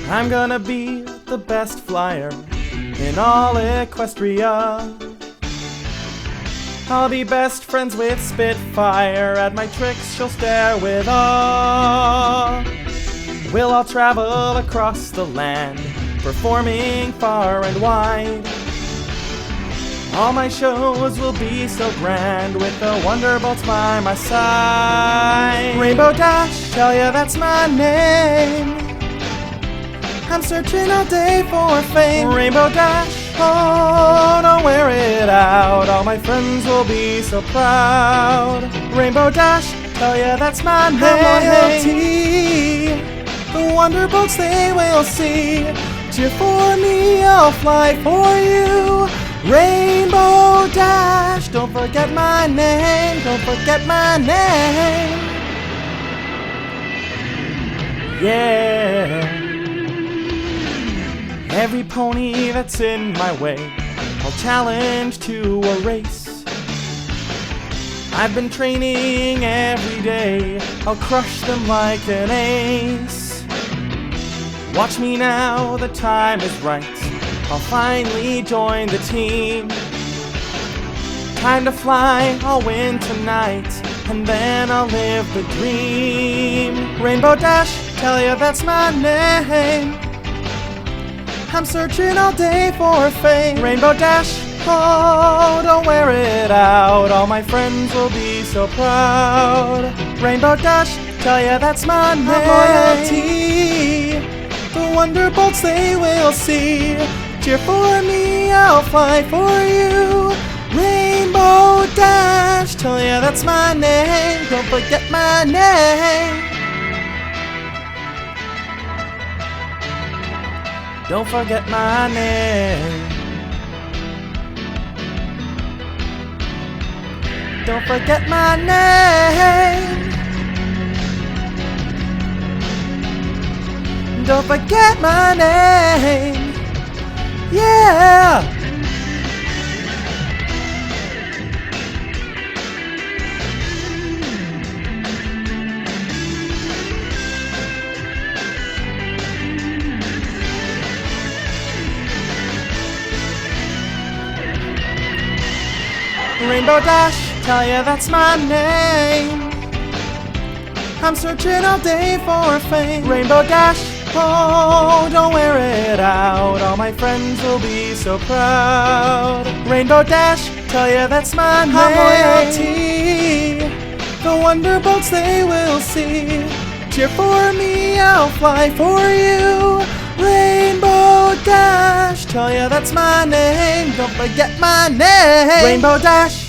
I'm gonna be the best flyer in all Equestria. I'll be best friends with Spitfire. At my tricks she'll stare with awe. We'll all travel across the land, performing far and wide. All my shows will be so grand, with the Wonderbolts by my side. Rainbow Dash, tell ya that's my name. I'm searching all day for fame. Rainbow Dash, oh, don't wear it out. All my friends will be so proud. Rainbow Dash, tell ya that's my name. Loyalty, the Wonderbolts they will see. Cheer for me, I'll fly for you. Rainbow Dash, don't forget my name. Don't forget my name. Yeah. Every pony that's in my way, I'll challenge to a race. I've been training every day, I'll crush them like an ace. Watch me now, the time is right, I'll finally join the team. Time to fly, I'll win tonight, and then I'll live the dream. Rainbow Dash, tell ya that's my name. I'm searching all day for fame. Rainbow Dash, oh, don't wear it out. All my friends will be so proud. Rainbow Dash, tell ya that's my name. Loyalty, the Wonderbolts they will see. Cheer for me, I'll fly for you. Rainbow Dash, tell ya that's my name. Don't forget my name. Don't forget my name. Don't forget my name. Don't forget my name. Yeah. Rainbow Dash, tell ya that's my name. I'm searching all day for fame. Rainbow Dash, oh, don't wear it out. All my friends will be so proud. Rainbow Dash, tell ya that's my name. Loyalty, the Wonderbolts they will see. Cheer for me, I'll fly for you. Rainbow Dash, tell ya that's my name. Don't forget my name. Rainbow Dash,